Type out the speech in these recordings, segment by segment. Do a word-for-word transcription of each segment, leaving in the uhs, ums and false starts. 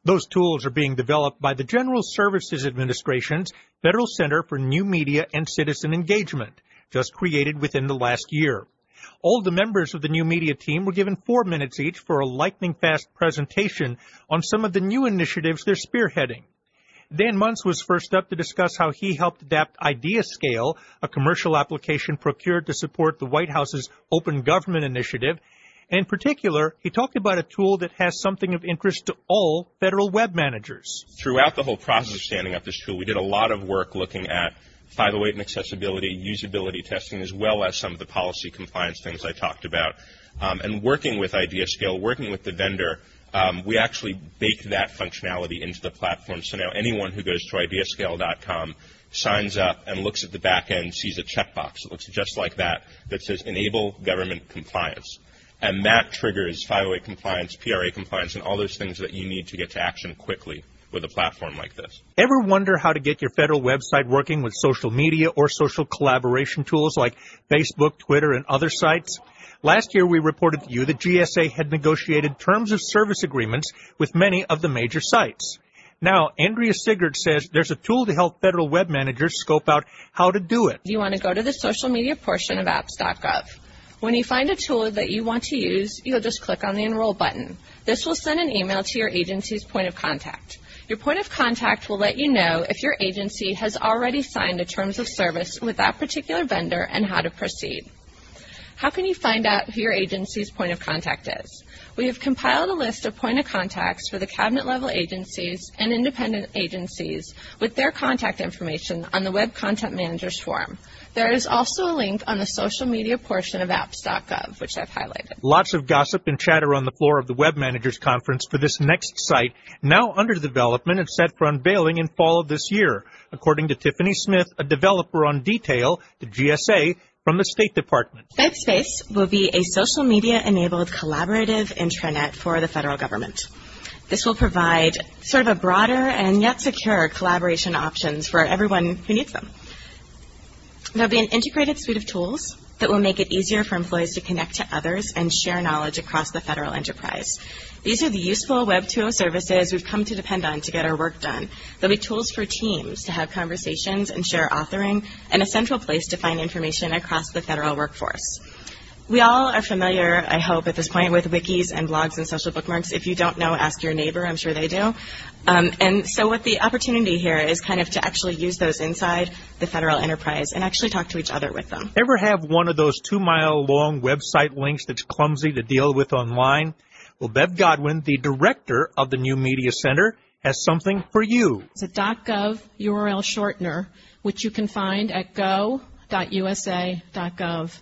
Those tools are being developed by the General Services Administration's Federal Center for New Media and Citizen Engagement, just created within the last year. All the members of the new media team were given four minutes each for a lightning-fast presentation on some of the new initiatives they're spearheading. Dan Muntz was first up to discuss how he helped adapt IdeaScale, a commercial application procured to support the White House's Open Government Initiative. And in particular, he talked about a tool that has something of interest to all federal web managers. Throughout the whole process of standing up this tool, we did a lot of work looking at five oh eight and accessibility, usability testing, as well as some of the policy compliance things I talked about. Um, and working with IdeaScale, working with the vendor, um, we actually baked that functionality into the platform. So now anyone who goes to ideascale dot com, signs up, and looks at the back end, sees a checkbox. It looks just like that, that says Enable Government Compliance. And that triggers five oh eight compliance, P R A compliance, and all those things that you need to get to action quickly with a platform like this. Ever wonder how to get your federal website working with social media or social collaboration tools like Facebook, Twitter, and other sites? Last year, we reported to you that G S A had negotiated terms of service agreements with many of the major sites. Now, Andrea Sigurd says there's a tool to help federal web managers scope out how to do it. You want to go to the social media portion of apps dot gov. When you find a tool that you want to use, you'll just click on the Enroll button. This will send an email to your agency's point of contact. Your point of contact will let you know if your agency has already signed a terms of service with that particular vendor and how to proceed. How can you find out who your agency's point of contact is? We have compiled a list of point of contacts for the cabinet-level agencies and independent agencies with their contact information on the Web Content Manager's form. There is also a link on the social media portion of apps dot gov, which I've highlighted. Lots of gossip and chatter on the floor of the Web Managers Conference for this next site, now under development and set for unveiling in fall of this year, according to Tiffany Smith, a developer on Detail, to G S A, from the State Department. FedSpace will be a social media-enabled collaborative intranet for the federal government. This will provide sort of a broader and yet secure collaboration options for everyone who needs them. There will be an integrated suite of tools that will make it easier for employees to connect to others and share knowledge across the federal enterprise. These are the useful Web two point oh services we've come to depend on to get our work done. There'll be tools for teams to have conversations and share authoring, and a central place to find information across the federal workforce. We all are familiar, I hope, at this point with wikis and blogs and social bookmarks. If you don't know, ask your neighbor. I'm sure they do. Um, and so what the opportunity here is kind of to actually use those inside the federal enterprise and actually talk to each other with them. Ever have one of those two-mile-long website links that's clumsy to deal with online? Well, Bev Godwin, the director of the New Media Center, has something for you. It's a .gov U R L shortener, which you can find at go dot U S A dot gov.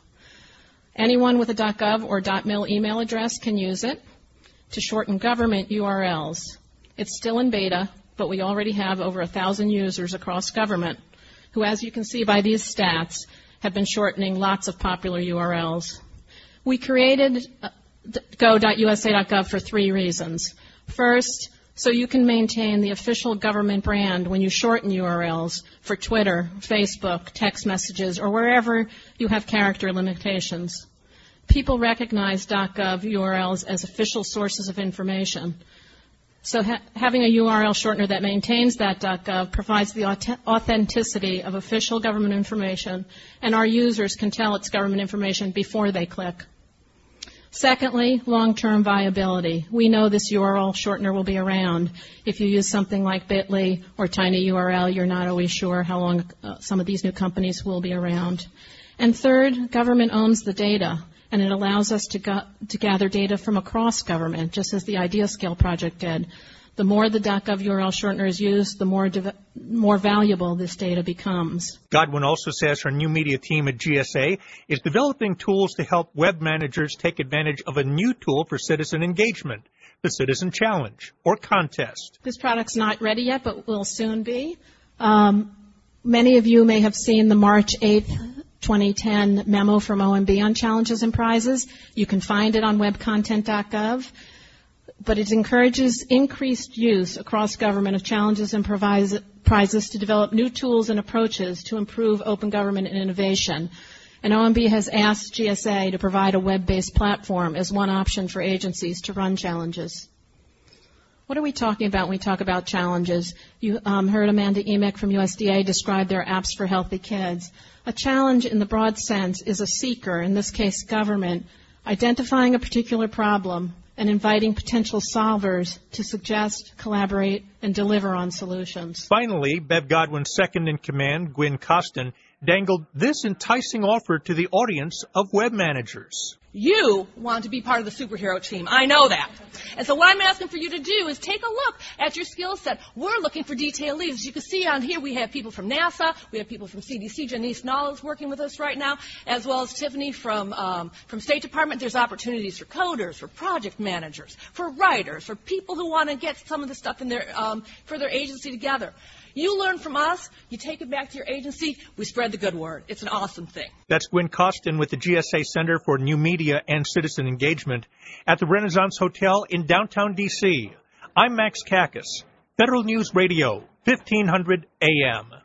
Anyone with a .gov or .mil email address can use it to shorten government U R Ls. It's still in beta, but we already have over a thousand users across government who, as you can see by these stats, have been shortening lots of popular U R Ls. We created go dot U S A dot gov for three reasons. First, so you can maintain the official government brand when you shorten U R Ls for Twitter, Facebook, text messages, or wherever you have character limitations. People recognize .gov U R Ls as official sources of information. So ha- having a U R L shortener that maintains that .gov provides the aut- authenticity of official government information, and our users can tell it's government information before they click. Secondly, long-term viability. We know this U R L shortener will be around. If you use something like bit dot L Y or TinyURL, you're not always sure how long uh, some of these new companies will be around. And third, government owns the data, and it allows us to, go- to gather data from across government, just as the IdeaScale project did. The more the .gov U R L shortener is used, the more de- more valuable this data becomes. Godwin also says her new media team at G S A is developing tools to help web managers take advantage of a new tool for citizen engagement, the Citizen Challenge or Contest. This product's not ready yet, but will soon be. Um, many of you may have seen the March eighth, twenty ten memo from O M B on challenges and prizes. You can find it on web content dot gov. But it encourages increased use across government of challenges and provides, prizes to develop new tools and approaches to improve open government and innovation. And O M B has asked G S A to provide a web-based platform as one option for agencies to run challenges. What are we talking about when we talk about challenges? You um, heard Amanda Emick from U S D A describe their apps for healthy kids. A challenge in the broad sense is a seeker, in this case government, identifying a particular problem and inviting potential solvers to suggest, collaborate, and deliver on solutions. Finally, Bev Godwin's second in command, Gwen Costin, dangled this enticing offer to the audience of web managers. You want to be part of the superhero team. I know that. And so what I'm asking for you to do is take a look at your skill set. We're looking for detail leads. As you can see on here, we have people from NASA. We have people from C D C. Janice Nall is working with us right now, as well as Tiffany from, um, from State Department. There's opportunities for coders, for project managers, for writers, for people who want to get some of the stuff in their, um, for their agency together. You learn from us, you take it back to your agency, we spread the good word. It's an awesome thing. That's Gwen Costin with the G S A Center for New Media and Citizen Engagement at the Renaissance Hotel in downtown D C. I'm Max Kakis, Federal News Radio, fifteen hundred A M.